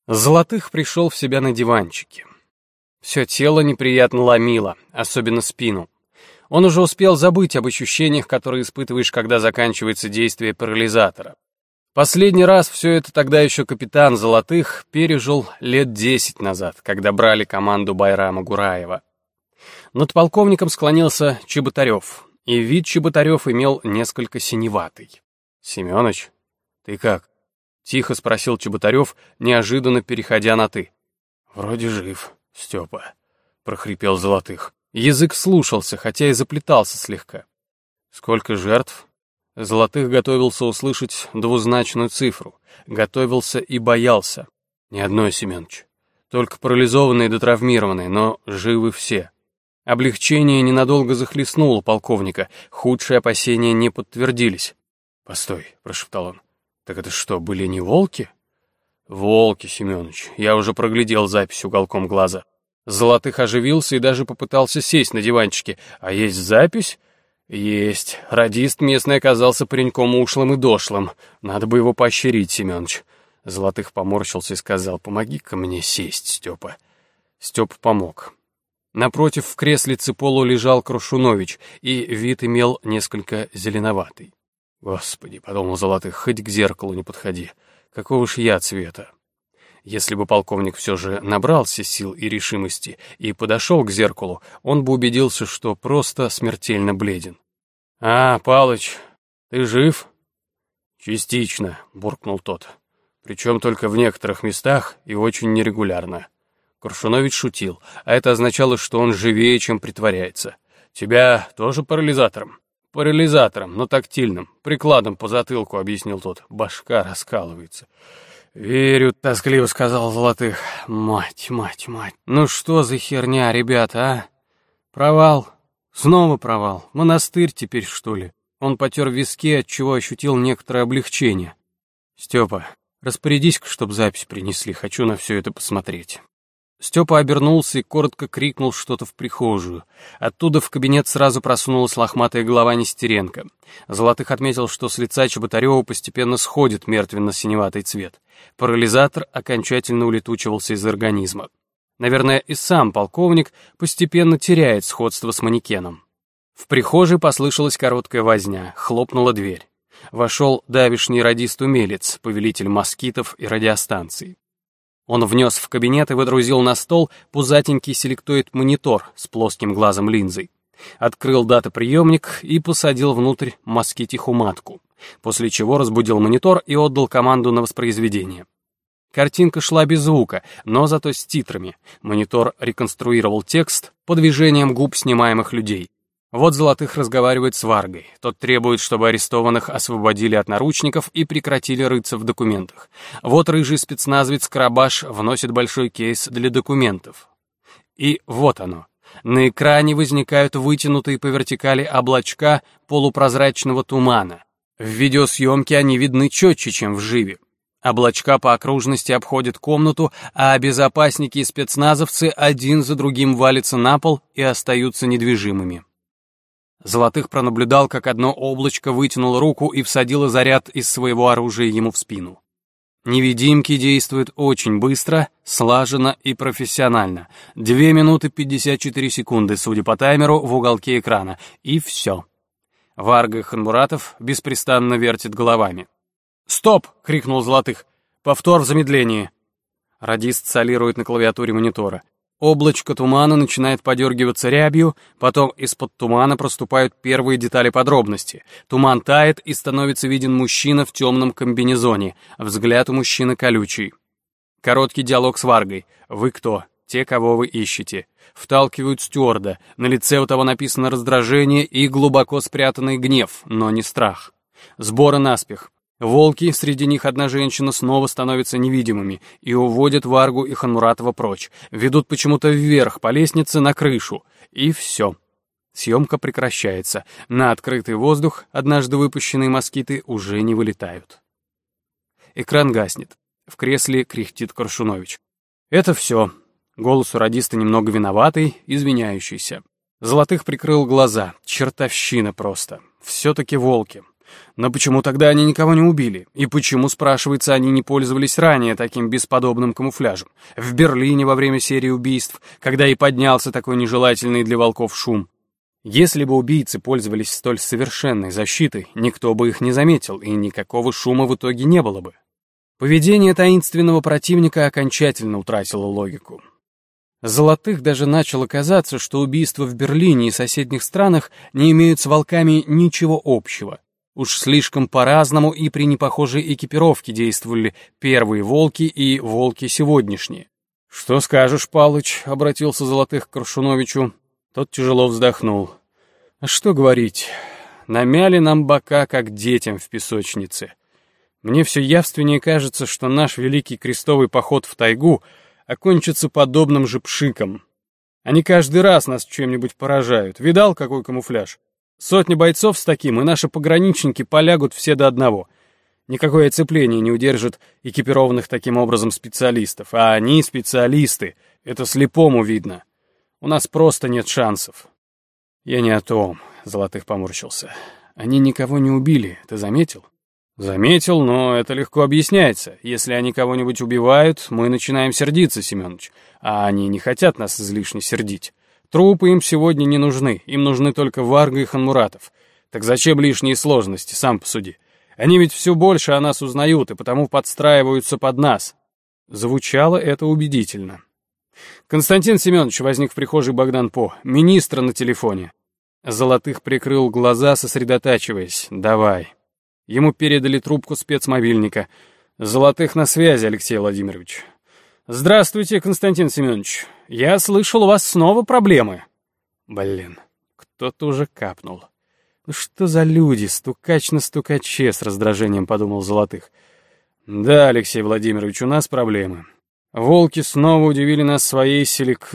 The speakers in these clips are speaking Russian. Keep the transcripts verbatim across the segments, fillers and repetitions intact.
Золотых пришел в себя на диванчике. Все тело неприятно ломило, особенно спину. Он уже успел забыть об ощущениях, которые испытываешь, когда заканчивается действие парализатора. Последний раз все это тогда еще капитан Золотых пережил лет десять назад, когда брали команду Байрама Гураева. Над полковником склонился Чеботарев, и вид Чеботарев имел несколько синеватый. «Семёныч, ты как?» — тихо спросил Чеботарев, неожиданно переходя на «ты». «Вроде жив, Степа», — прохрипел Золотых. Язык слушался, хотя и заплетался слегка. «Сколько жертв?» Золотых готовился услышать двузначную цифру. Готовился и боялся. «Ни одной, Семёныч. Только парализованные да травмированные, но живы все». Облегчение ненадолго захлестнуло полковника. Худшие опасения не подтвердились. «Постой», — прошептал он. «Так это что, были не волки?» «Волки, Семёныч. Я уже проглядел запись уголком глаза». Золотых оживился и даже попытался сесть на диванчике. «А есть запись?» «Есть. Радист местный оказался пареньком ушлым и дошлым. Надо бы его поощрить, Семёныч». Золотых поморщился и сказал: «Помоги-ка мне сесть, Степа». Степа помог. Напротив в креслице полу лежал Крушунович, и вид имел несколько зеленоватый. «Господи», — подумал Золотых, — «хоть к зеркалу не подходи. Какого ж я цвета?» Если бы полковник все же набрался сил и решимости и подошел к зеркалу, он бы убедился, что просто смертельно бледен. «А, Палыч, ты жив?» «Частично», — буркнул тот. «Причем только в некоторых местах и очень нерегулярно». Крушунович шутил, а это означало, что он живее, чем притворяется. «Тебя тоже парализатором?» «Парализатором, но тактильным, прикладом по затылку», — объяснил тот. «Башка раскалывается». «Верю», — тоскливо сказал Золотых. «Мать, мать, мать. Ну что за херня, ребята, а? Провал. Снова провал. Монастырь теперь, что ли?» Он потер виски, отчего ощутил некоторое облегчение. «Степа, распорядись-ка, чтоб запись принесли. Хочу на все это посмотреть». Степа обернулся и коротко крикнул что-то в прихожую. Оттуда в кабинет сразу просунулась лохматая голова Нестеренко. Золотых отметил, что с лица Чеботарева постепенно сходит мертвенно-синеватый цвет. Парализатор окончательно улетучивался из организма. Наверное, и сам полковник постепенно теряет сходство с манекеном. В прихожей послышалась короткая возня, хлопнула дверь. Вошел давишний радист-умелец, повелитель москитов и радиостанций. Он внес в кабинет и выдрузил на стол пузатенький селектоид-монитор с плоским глазом линзой. Открыл датаприемник и посадил внутрь москитиху матку, после чего разбудил монитор и отдал команду на воспроизведение. Картинка шла без звука, но зато с титрами. Монитор реконструировал текст по движениям губ снимаемых людей. Вот Золотых разговаривает с Варгой. Тот требует, чтобы арестованных освободили от наручников и прекратили рыться в документах. Вот рыжий спецназовец Карабаш вносит большой кейс для документов. И вот оно. На экране возникают вытянутые по вертикали облачка полупрозрачного тумана. В видеосъемке они видны четче, чем в живе. Облачка по окружности обходят комнату, а безопасники и спецназовцы один за другим валятся на пол и остаются недвижимыми. Золотых пронаблюдал, как одно облачко вытянуло руку и всадило заряд из своего оружия ему в спину. Невидимки действуют очень быстро, слаженно и профессионально. Две минуты пятьдесят четыре секунды, судя по таймеру, в уголке экрана. И все. Варга и Ханмуратов беспрестанно вертят головами. «Стоп!» — крикнул Золотых. «Повтор в замедлении». Радист солирует на клавиатуре монитора. Облачко тумана начинает подергиваться рябью, потом из-под тумана проступают первые детали подробности. Туман тает, и становится виден мужчина в темном комбинезоне. Взгляд у мужчины колючий. Короткий диалог с Варгой. «Вы кто? Те, кого вы ищете». Вталкивают стюарда. На лице у того написано раздражение и глубоко спрятанный гнев, но не страх. Сборы наспех. Волки, среди них одна женщина, снова становятся невидимыми и уводят Варгу и Ханмуратова прочь. Ведут почему-то вверх по лестнице на крышу. И все. Съемка прекращается. На открытый воздух однажды выпущенные москиты уже не вылетают. Экран гаснет. В кресле кряхтит Крушунович. Это все. Голос у радиста немного виноватый, извиняющийся. Золотых прикрыл глаза. Чертовщина просто. Все-таки волки. Но почему тогда они никого не убили? И почему, спрашивается, они не пользовались ранее таким бесподобным камуфляжем? В Берлине во время серии убийств, когда и поднялся такой нежелательный для волков шум. Если бы убийцы пользовались столь совершенной защитой, никто бы их не заметил, и никакого шума в итоге не было бы. Поведение таинственного противника окончательно утратило логику. Золотых даже начало казаться, что убийства в Берлине и соседних странах не имеют с волками ничего общего. Уж слишком по-разному и при непохожей экипировке действовали первые волки и волки сегодняшние. «Что скажешь, Палыч?» — обратился Золотых к Коршуновичу. Тот тяжело вздохнул. «А что говорить? Намяли нам бока, как детям в песочнице. Мне все явственнее кажется, что наш великий крестовый поход в тайгу окончится подобным же пшиком. Они каждый раз нас чем-нибудь поражают. Видал, какой камуфляж? Сотни бойцов с таким, и наши пограничники полягут все до одного. Никакое оцепление не удержит экипированных таким образом специалистов. А они специалисты, это слепому видно. У нас просто нет шансов». «Я не о том», — Золотых поморщился. «Они никого не убили, ты заметил?» «Заметил, но это легко объясняется. Если они кого-нибудь убивают, мы начинаем сердиться, Семёныч, а они не хотят нас излишне сердить. Трупы им сегодня не нужны, им нужны только Варга и Ханмуратов. Так зачем лишние сложности, сам посуди? Они ведь все больше о нас узнают и потому подстраиваются под нас». Звучало это убедительно. «Константин Семёнович», — возник в прихожей Богдан По, — «министра на телефоне». Золотых прикрыл глаза, сосредотачиваясь. «Давай». Ему передали трубку спецмобильника. «Золотых на связи, Алексей Владимирович». «Здравствуйте, Константин Семенович. Я слышал, у вас снова проблемы». Блин, кто-то уже капнул. «Ну что за люди, стукач на стукаче», — с раздражением подумал Золотых. «Да, Алексей Владимирович, у нас проблемы. Волки снова удивили нас своей селек...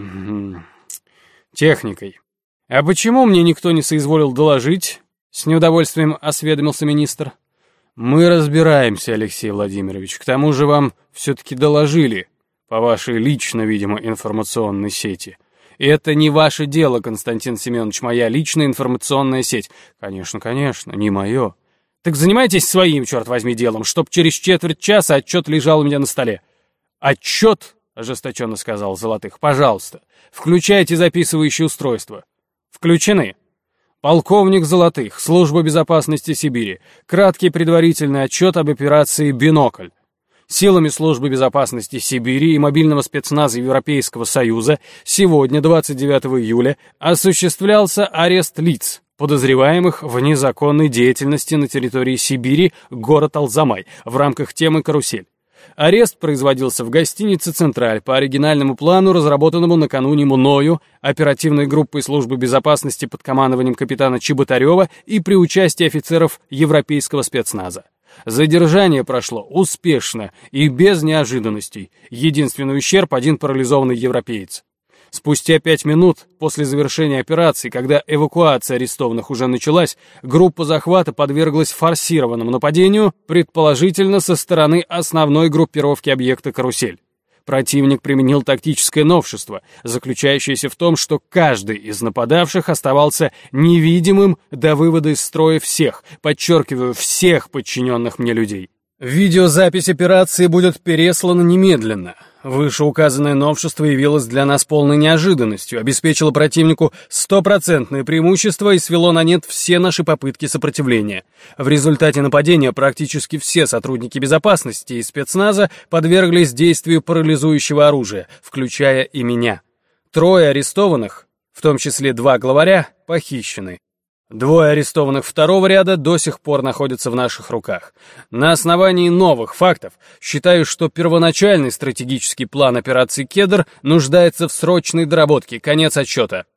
техникой. А почему мне никто не соизволил доложить?» С неудовольствием осведомился министр. «Мы разбираемся, Алексей Владимирович. К тому же вам все-таки доложили по вашей лично, видимо, информационной сети. И это не ваше дело, Константин Семенович, моя личная информационная сеть». «Конечно, конечно, не мое». «Так занимайтесь своим, черт возьми, делом, чтоб через четверть часа отчет лежал у меня на столе». «Отчет?» — ожесточенно сказал Золотых. «Пожалуйста, включайте записывающее устройство». «Включены». Полковник Золотых, Служба безопасности Сибири. Краткий предварительный отчет об операции «Бинокль». Силами Службы безопасности Сибири и мобильного спецназа Европейского Союза сегодня, двадцать девятого июля, осуществлялся арест лиц, подозреваемых в незаконной деятельности на территории Сибири, город Алзамай, в рамках темы «Карусель». Арест производился в гостинице «Централь» по оригинальному плану, разработанному накануне мною, оперативной группой службы безопасности под командованием капитана Чеботарева и при участии офицеров европейского спецназа. Задержание прошло успешно и без неожиданностей. Единственный ущерб — один парализованный европеец. Спустя пять минут после завершения операции, когда эвакуация арестованных уже началась, группа захвата подверглась форсированному нападению, предположительно со стороны основной группировки объекта «Карусель». Противник применил тактическое новшество, заключающееся в том, что каждый из нападавших оставался невидимым до вывода из строя всех, подчеркиваю, всех подчиненных мне людей. Видеозапись операции будет переслана немедленно. Вышеуказанное новшество явилось для нас полной неожиданностью, обеспечило противнику стопроцентное преимущество и свело на нет все наши попытки сопротивления. В результате нападения практически все сотрудники безопасности и спецназа подверглись действию парализующего оружия, включая и меня. Трое арестованных, в том числе два главаря, похищены. Двое арестованных второго ряда до сих пор находятся в наших руках. На основании новых фактов считаю, что первоначальный стратегический план операции «Кедр» нуждается в срочной доработке. Конец отчета.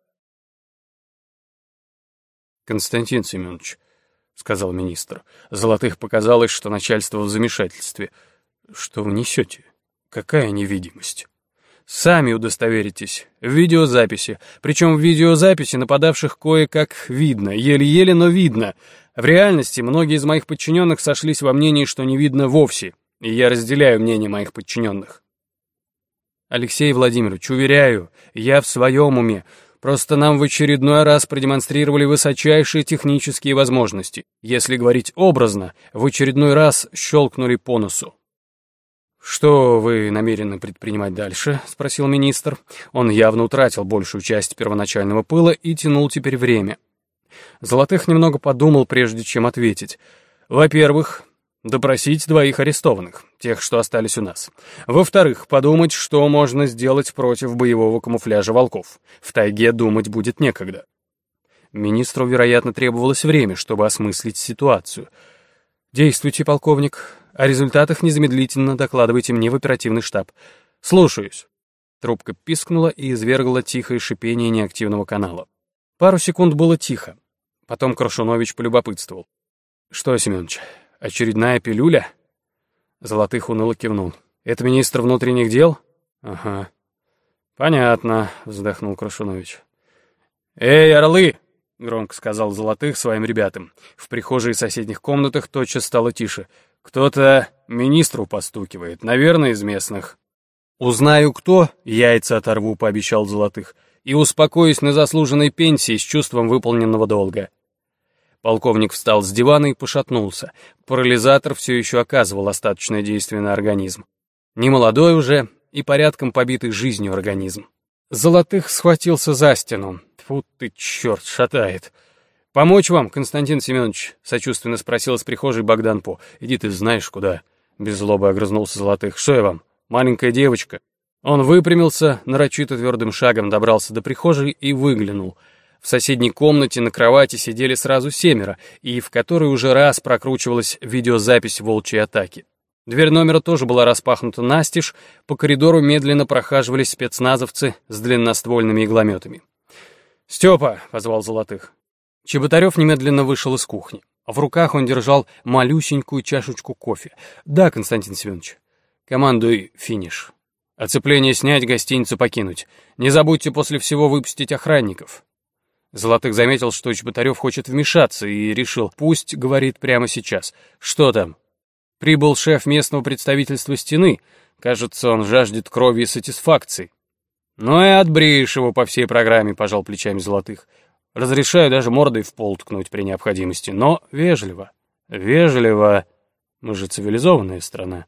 «Константин Семенович», — сказал министр, — Золотых показалось, что начальство в замешательстве. «Что вы несете? Какая невидимость?» «Сами удостоверитесь. В видеозаписи. Причем в видеозаписи нападавших кое-как видно. Еле-еле, но видно. В реальности многие из моих подчиненных сошлись во мнении, что не видно вовсе. И я разделяю мнение моих подчиненных». «Алексей Владимирович, уверяю, я в своем уме. Просто нам в очередной раз продемонстрировали высочайшие технические возможности. Если говорить образно, в очередной раз щелкнули по носу. «Что вы намерены предпринимать дальше?» — спросил министр. Он явно утратил большую часть первоначального пыла и тянул теперь время. Золотых немного подумал, прежде чем ответить. «Во-первых, допросить двоих арестованных, тех, что остались у нас. Во-вторых, подумать, что можно сделать против боевого камуфляжа волков. В тайге думать будет некогда». Министру, вероятно, требовалось время, чтобы осмыслить ситуацию. «Действуйте, полковник. О результатах незамедлительно докладывайте мне в оперативный штаб. Слушаюсь». Трубка пискнула и извергла тихое шипение неактивного канала. Пару секунд было тихо. Потом Крашунович полюбопытствовал. «Что, Семенович, очередная пилюля?» Золотых уныло кивнул. «Это министр внутренних дел?» «Ага». «Понятно», — вздохнул Крашунович. «Эй, орлы!» — громко сказал Золотых своим ребятам. В прихожей и соседних комнатах тотчас стало тише. «Кто-то министру постукивает, наверное, из местных». «Узнаю, кто, яйца оторву», — пообещал Золотых, «и успокоюсь на заслуженной пенсии с чувством выполненного долга». Полковник встал с дивана и пошатнулся. Парализатор все еще оказывал остаточное действие на организм. Немолодой уже и порядком побитый жизнью организм. Золотых схватился за стену. Тьфу ты, черт, шатает. «Помочь вам, Константин Семенович?» — сочувственно спросил из прихожей Богдан По. «Иди ты знаешь куда». Без злобы огрызнулся Золотых. «Что я вам, маленькая девочка?» Он выпрямился, нарочито твердым шагом добрался до прихожей и выглянул. В соседней комнате на кровати сидели сразу семеро, и в которой уже раз прокручивалась видеозапись волчьей атаки. Дверь номера тоже была распахнута настежь, по коридору медленно прохаживались спецназовцы с длинноствольными иглометами. «Степа!» — позвал Золотых. Чеботарев немедленно вышел из кухни. В руках он держал малюсенькую чашечку кофе. «Да, Константин Семенович. Командуй финиш. Оцепление снять, гостиницу покинуть. Не забудьте после всего выпустить охранников». Золотых заметил, что Чеботарев хочет вмешаться, и решил, пусть говорит прямо сейчас. «Что там?» «Прибыл шеф местного представительства стены. Кажется, он жаждет крови и сатисфакции». «Ну и отбреешь его по всей программе», — пожал плечами Золотых. «Разрешаю даже мордой в пол ткнуть при необходимости, но вежливо. Вежливо. Мы же цивилизованная страна».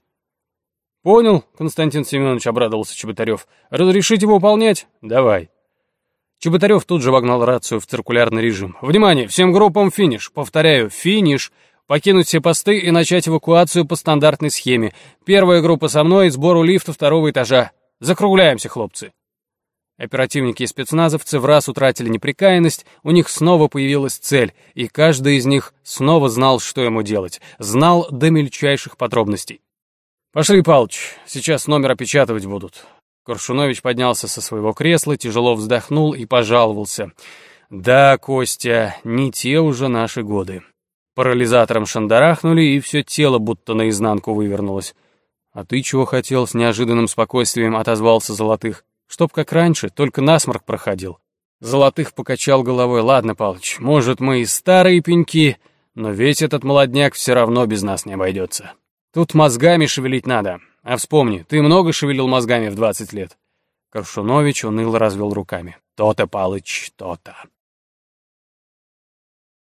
«Понял, Константин Семенович», — обрадовался Чеботарев. «Разрешите выполнять? Давай». Чеботарев тут же вогнал рацию в циркулярный режим. «Внимание! Всем группам финиш! Повторяю, финиш! Покинуть все посты и начать эвакуацию по стандартной схеме. Первая группа со мной, сбор у лифта второго этажа. Закругляемся, хлопцы!» Оперативники и спецназовцы в раз утратили неприкаянность, у них снова появилась цель, и каждый из них снова знал, что ему делать. Знал до мельчайших подробностей. «Пошли, Палыч, сейчас номер опечатывать будут». Коршунович поднялся со своего кресла, тяжело вздохнул и пожаловался. «Да, Костя, не те уже наши годы. Парализатором шандарахнули, и все тело будто наизнанку вывернулось». «А ты чего хотел?» — с неожиданным спокойствием отозвался Золотых. «Чтоб как раньше, только насморк проходил». Золотых покачал головой. «Ладно, Палыч, может, мы и старые пеньки, но весь этот молодняк все равно без нас не обойдется. Тут мозгами шевелить надо. А вспомни, ты много шевелил мозгами в двадцать лет?» Коршунович уныло развел руками. «То-то, Палыч, то-то».